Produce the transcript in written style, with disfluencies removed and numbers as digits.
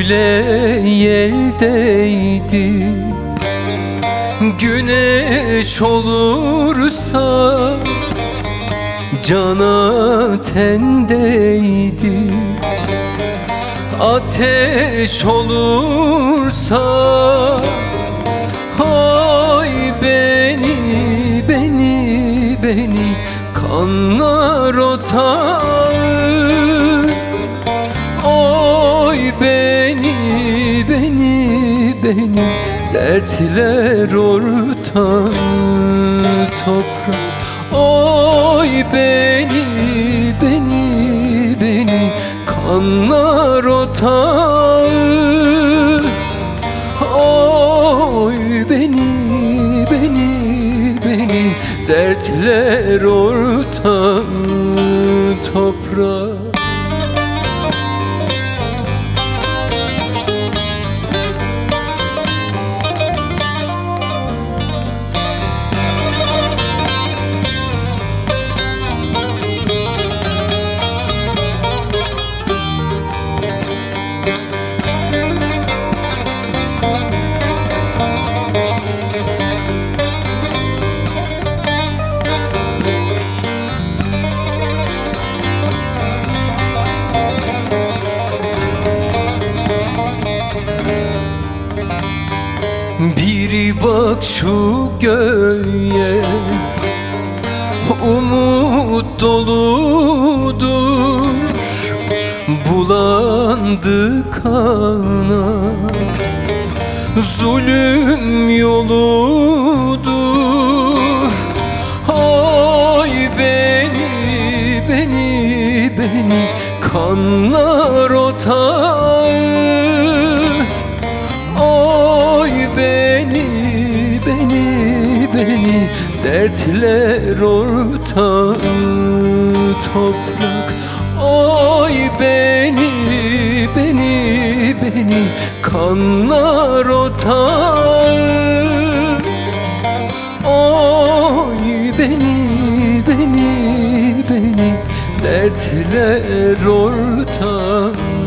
güle yeldeydi. Güneş olursa cana tendeydi. Ateş olursa hay beni, beni, beni kanlar otağı. Oy beni, beni, beni dertler ortağı toprak. Oy beni, beni, beni kanlar otağı. Oy beni, beni, beni dertler ortağı toprak. Bir bak şu göğe, umut doludur. Bulandı kana, zulüm yoludur. Ay beni, beni, beni kanlar otağı. Oy beni, beni, beni dertler ortağı toprak. Oy beni, beni, beni kanlar otağı. Oy beni, beni, beni dertler ortağı.